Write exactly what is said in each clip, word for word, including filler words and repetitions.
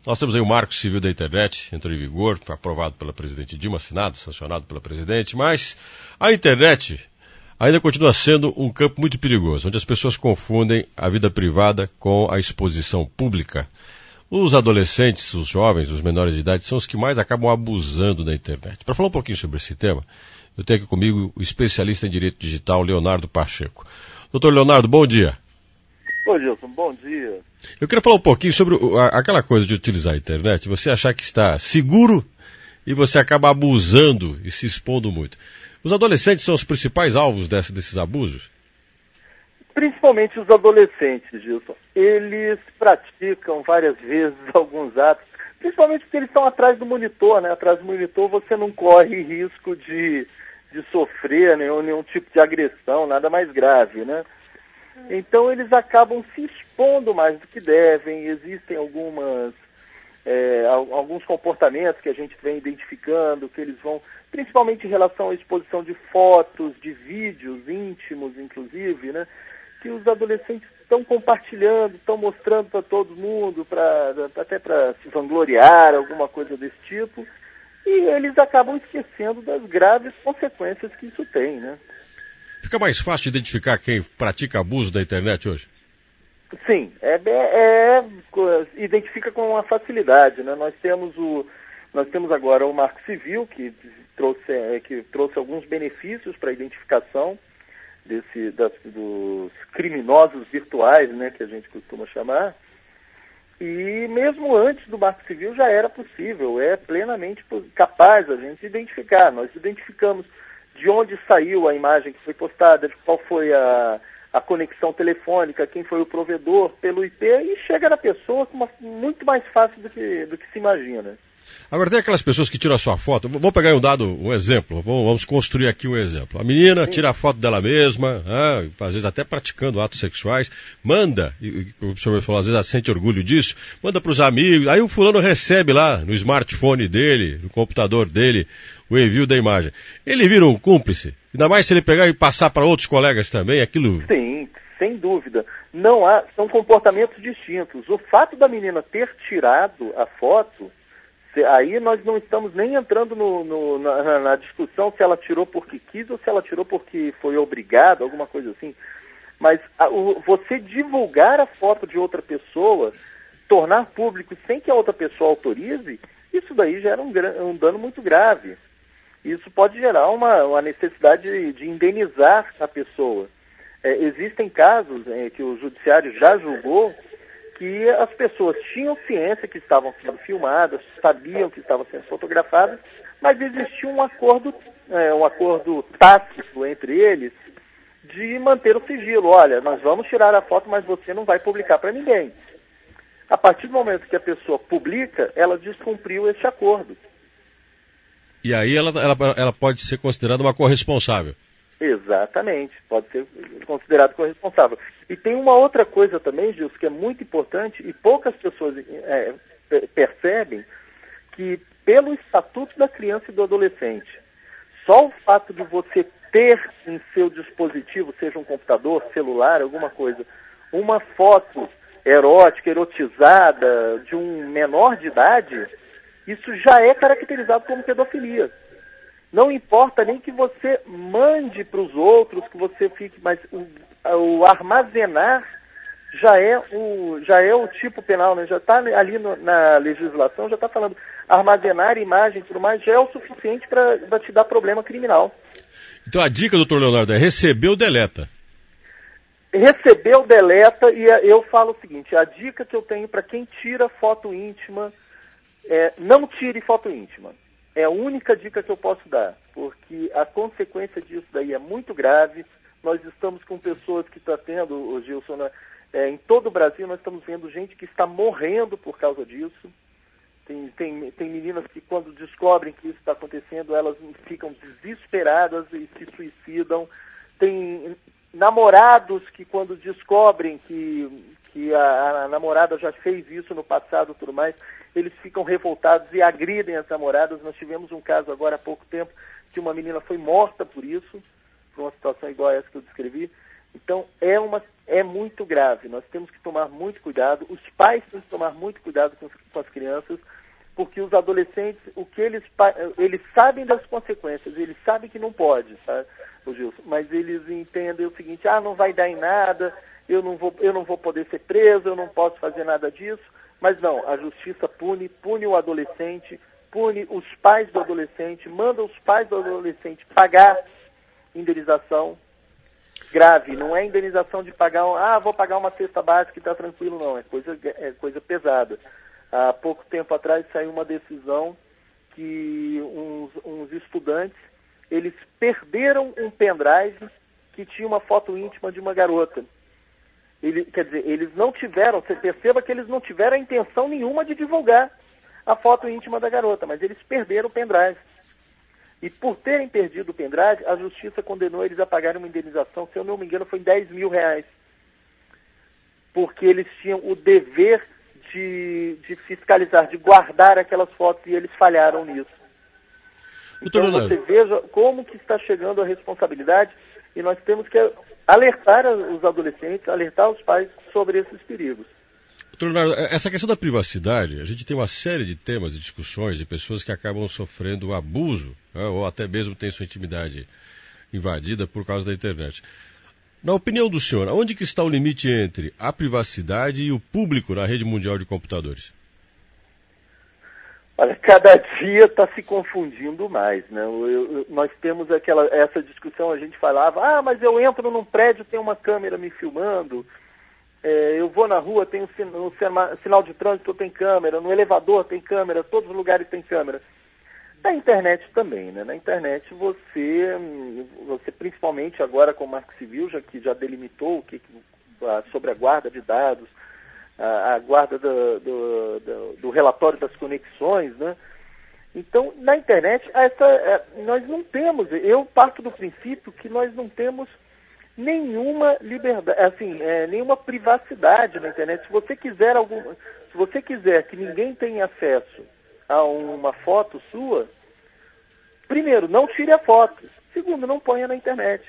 Nós temos aí o Marco Civil da Internet, entrou em vigor, foi aprovado pela presidente Dilma, assinado, sancionado pela presidente, mas a internet ainda continua sendo um campo muito perigoso, onde as pessoas confundem a vida privada com a exposição pública. Os adolescentes, os jovens, os menores de idade, são os que mais acabam abusando da internet. Para falar um pouquinho sobre esse tema, eu tenho aqui comigo o especialista em direito digital, Leonardo Pacheco. Doutor Leonardo, bom dia. Oi, Gilson, bom dia. Eu queria falar um pouquinho sobre a, aquela coisa de utilizar a internet, você achar que está seguro e você acaba abusando e se expondo muito. Os adolescentes são os principais alvos dessa, desses abusos? Principalmente os adolescentes, Gilson. Eles praticam várias vezes alguns atos, principalmente porque eles estão atrás do monitor, né? Atrás do monitor você não corre risco de, de sofrer nenhum, nenhum tipo de agressão, nada mais grave, né? Então eles acabam se expondo mais do que devem. Existem algumas, é, alguns comportamentos que a gente vem identificando, que eles vão, principalmente em relação à exposição de fotos, de vídeos íntimos, inclusive, né? Que os adolescentes estão compartilhando, estão mostrando para todo mundo, pra, até para se vangloriar, alguma coisa desse tipo, e eles acabam esquecendo das graves consequências que isso tem, né? Fica mais fácil de identificar quem pratica abuso da internet hoje? Sim, é, é, é, identifica com uma facilidade, né? Nós temos, o, nós temos agora o Marco Civil, que trouxe, é, que trouxe alguns benefícios para a identificação desse, das, dos criminosos virtuais, né, que a gente costuma chamar. E mesmo antes do Marco Civil já era possível, é plenamente capaz a gente identificar. Nós identificamos de onde saiu a imagem que foi postada, qual foi a, a conexão telefônica, quem foi o provedor, pelo I P, e chega na pessoa com uma, muito mais fácil do que, do que se imagina. Agora tem aquelas pessoas que tiram a sua foto, vamos pegar um dado, um exemplo, vamos construir aqui um exemplo. A menina Sim. tira a foto dela mesma, ah, às vezes até praticando atos sexuais, manda, e o senhor falou, às vezes ela sente orgulho disso, manda para os amigos, aí o fulano recebe lá no smartphone dele, no computador dele, o envio da imagem. Ele vira um cúmplice, ainda mais se ele pegar e passar para outros colegas também, aquilo... Sim, sem dúvida. Não há, são comportamentos distintos. O fato da menina ter tirado a foto, aí nós não estamos nem entrando no, no, na, na discussão se ela tirou porque quis ou se ela tirou porque foi obrigada, alguma coisa assim. Mas a, o, você divulgar a foto de outra pessoa, tornar público sem que a outra pessoa autorize, isso daí gera um, um dano muito grave. Isso pode gerar uma, uma necessidade de, de indenizar a pessoa. É, existem casos é, que o judiciário já julgou que as pessoas tinham ciência que estavam sendo filmadas, sabiam que estavam sendo fotografadas, mas existia um acordo, é, um acordo tácito entre eles de manter o sigilo. Olha, nós vamos tirar a foto, mas você não vai publicar para ninguém. A partir do momento que a pessoa publica, ela descumpriu esse acordo. E aí ela, ela, ela pode ser considerada uma corresponsável. Exatamente, pode ser considerado corresponsável. E tem uma outra coisa também, Gilson, que é muito importante e poucas pessoas é, percebem, que pelo Estatuto da Criança e do Adolescente, só o fato de você ter em seu dispositivo, seja um computador, celular, alguma coisa, uma foto erótica, erotizada de um menor de idade, isso já é caracterizado como pedofilia. Não importa nem que você mande para os outros, que você fique, mas o, o armazenar já é o, já é o tipo penal, né? Já está ali no, na legislação, já está falando armazenar imagem e tudo mais, já é o suficiente para te dar problema criminal. Então a dica, doutor Leonardo, é receber ou deleta? Recebeu, deleta, e eu falo o seguinte, a dica que eu tenho para quem tira foto íntima é não tire foto íntima. É a única dica que eu posso dar, porque a consequência disso daí é muito grave. Nós estamos com pessoas que estão tendo, o Gilson, né, é, em todo o Brasil nós estamos vendo gente que está morrendo por causa disso. Tem, tem, tem meninas que quando descobrem que isso está acontecendo, elas ficam desesperadas e se suicidam. Tem namorados que quando descobrem que, que a, a namorada já fez isso no passado e tudo mais, eles ficam revoltados e agridem as namoradas. Nós tivemos um caso agora há pouco tempo que uma menina foi morta por isso, por uma situação igual a essa que eu descrevi. Então, é, uma, é muito grave. Nós temos que tomar muito cuidado. Os pais têm que tomar muito cuidado com, com as crianças, porque os adolescentes, o que eles, eles sabem das consequências, eles sabem que não pode, tá, o Gilson, mas eles entendem o seguinte: ah, não vai dar em nada, eu não vou, eu não vou poder ser preso, eu não posso fazer nada disso. Mas não, a justiça pune, pune o adolescente, pune os pais do adolescente, manda os pais do adolescente pagar indenização grave. Não é indenização de pagar, ah, vou pagar uma cesta básica e está tranquilo, não. É coisa, é coisa pesada. Há pouco tempo atrás saiu uma decisão que uns, uns estudantes, eles perderam um pendrive que tinha uma foto íntima de uma garota. Ele, quer dizer, eles não tiveram, você perceba que eles não tiveram a intenção nenhuma de divulgar a foto íntima da garota, mas eles perderam o pendrive. E por terem perdido o pendrive, a justiça condenou eles a pagarem uma indenização, se eu não me engano, foi dez mil reais. Porque eles tinham o dever de, de fiscalizar, de guardar aquelas fotos, e eles falharam nisso. Então você veja como que está chegando a responsabilidade, e nós temos que alertar os adolescentes, alertar os pais sobre esses perigos. Doutor Leonardo, essa questão da privacidade, a gente tem uma série de temas e discussões de pessoas que acabam sofrendo abuso, né, ou até mesmo têm sua intimidade invadida por causa da internet. Na opinião do senhor, onde que está o limite entre a privacidade e o público na rede mundial de computadores? Olha, cada dia está se confundindo mais, né? Eu, eu, nós temos aquela, essa discussão, a gente falava, ah, mas eu entro num prédio, tem uma câmera me filmando, é, eu vou na rua, tem um, sin, um sinal de trânsito, tem câmera, no elevador tem câmera, todos os lugares tem câmera. Na internet também, né? Na internet você, você principalmente agora com o Marco Civil, já que já delimitou o que, sobre a guarda de dados, a, a guarda do, do, do, do relatório das conexões, né? Então, na internet, essa, é, nós não temos, eu parto do princípio que nós não temos nenhuma liberdade, assim, é, nenhuma privacidade na internet. Se você quiser algum, se você quiser que ninguém tenha acesso a uma foto sua, primeiro, não tire a foto. Segundo, não ponha na internet.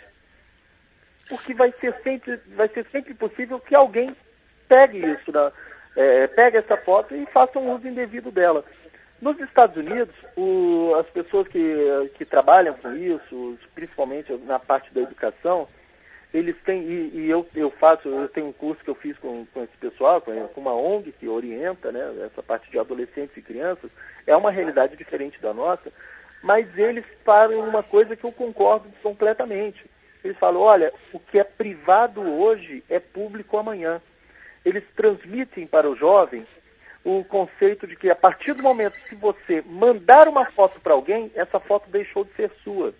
Porque vai ser sempre, vai ser sempre possível que alguém pegue isso, da, é, pegue essa foto e faça um uso indevido dela. Nos Estados Unidos, o, as pessoas que, que trabalham com isso, principalmente na parte da educação, eles têm, e, e eu, eu faço, eu tenho um curso que eu fiz com, com esse pessoal, com, com uma O N G que orienta, né, essa parte de adolescentes e crianças, é uma realidade diferente da nossa, mas eles falam uma coisa que eu concordo completamente. Eles falam, olha, o que é privado hoje é público amanhã. Eles transmitem para os jovens o conceito de que a partir do momento que você mandar uma foto para alguém, essa foto deixou de ser sua.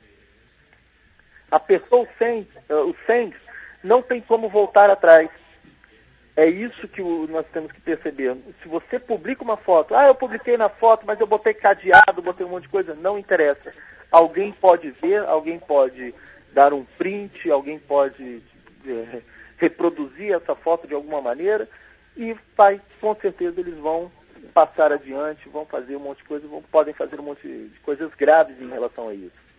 Apertou o send, uh, o send, não tem como voltar atrás. É isso que o, nós temos que perceber. Se você publica uma foto, ah, eu publiquei na foto, mas eu botei cadeado, botei um monte de coisa, não interessa. Alguém pode ver, alguém pode dar um print, alguém pode é, reproduzir essa foto de alguma maneira e vai, com certeza eles vão passar adiante, vão fazer um monte de coisa, vão, podem fazer um monte de coisas graves em relação a isso.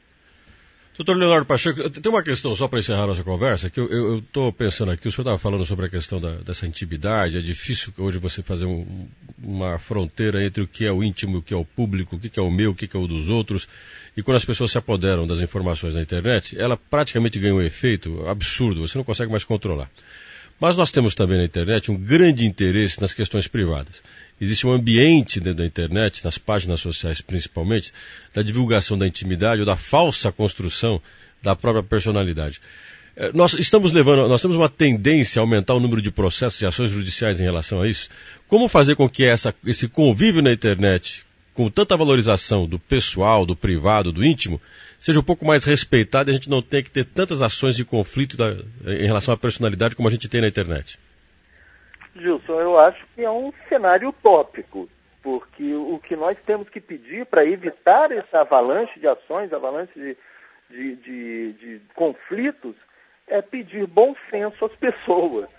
Doutor Leonardo Pacheco, tem uma questão só para encerrar a nossa conversa, que eu estou pensando aqui, o senhor estava falando sobre a questão da, dessa intimidade, é difícil hoje você fazer um, uma fronteira entre o que é o íntimo e o que é o público, o que é o meu, o que é o dos outros, e quando as pessoas se apoderam das informações na internet, ela praticamente ganha um efeito absurdo, você não consegue mais controlar. Mas nós temos também na internet um grande interesse nas questões privadas. Existe um ambiente dentro da internet, nas páginas sociais principalmente, da divulgação da intimidade ou da falsa construção da própria personalidade. Nós estamos levando, nós temos uma tendência a aumentar o número de processos e ações judiciais em relação a isso. Como fazer com que essa, esse convívio na internet, com tanta valorização do pessoal, do privado, do íntimo, seja um pouco mais respeitado e a gente não tenha que ter tantas ações de conflito da, em relação à personalidade como a gente tem na internet? Gilson, eu acho que é um cenário utópico, porque o que nós temos que pedir para evitar essa avalanche de ações, avalanche de, de, de, de conflitos, é pedir bom senso às pessoas.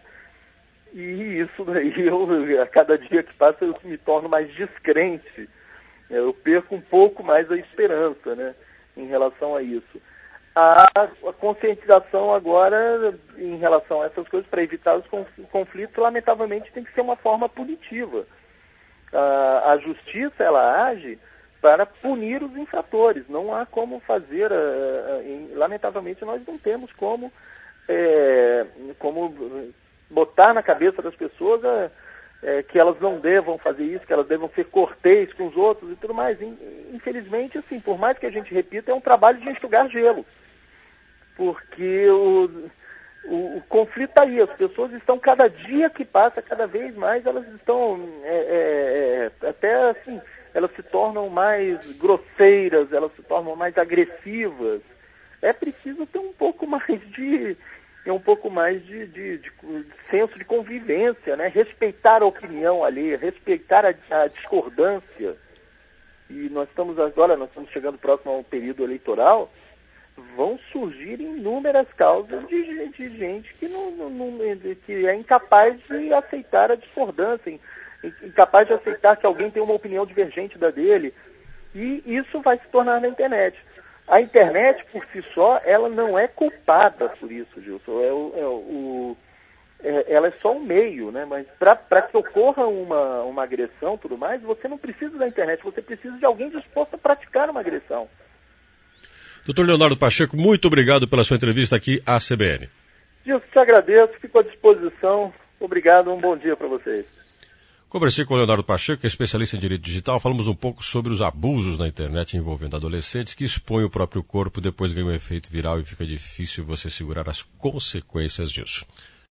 E isso daí, eu, a cada dia que passa, eu me torno mais descrente. Eu perco um pouco mais a esperança, né, em relação a isso. a, a conscientização agora em relação a essas coisas, para evitar os conflitos, lamentavelmente tem que ser uma forma punitiva. A, a justiça, ela age para punir os infratores. Não há como fazer, uh, em, lamentavelmente nós não temos como, é, como botar na cabeça das pessoas uh, é, que elas não devam fazer isso, que elas devam ser cortês com os outros e tudo mais. Infelizmente, assim, por mais que a gente repita, é um trabalho de enxugar gelo. Porque o, o, o conflito está aí, as pessoas estão, cada dia que passa, cada vez mais, elas estão, é, é, até assim, elas se tornam mais grosseiras, elas se tornam mais agressivas. É preciso ter um pouco mais de, um pouco mais de, de, de, de senso de convivência, né? Respeitar a opinião alheia, respeitar a, a discordância. E nós estamos agora, nós estamos chegando próximo a um período eleitoral, vão surgir inúmeras causas de, de gente que, não, não, não, que é incapaz de aceitar a discordância, incapaz de aceitar que alguém tem uma opinião divergente da dele. E isso vai se tornar na internet. A internet, por si só, ela não é culpada por isso, Gilson. É o, é o, é, ela é só um meio, né? Mas para que ocorra uma, uma agressão e tudo mais, você não precisa da internet, você precisa de alguém disposto a praticar uma agressão. doutor Leonardo Pacheco, muito obrigado pela sua entrevista aqui à C B N. Gilson, te agradeço, fico à disposição. Obrigado, um bom dia para vocês. Conversei com o Leonardo Pacheco, que é especialista em direito digital. Falamos um pouco sobre os abusos na internet envolvendo adolescentes que expõem o próprio corpo, depois ganham um efeito viral e fica difícil você segurar as consequências disso.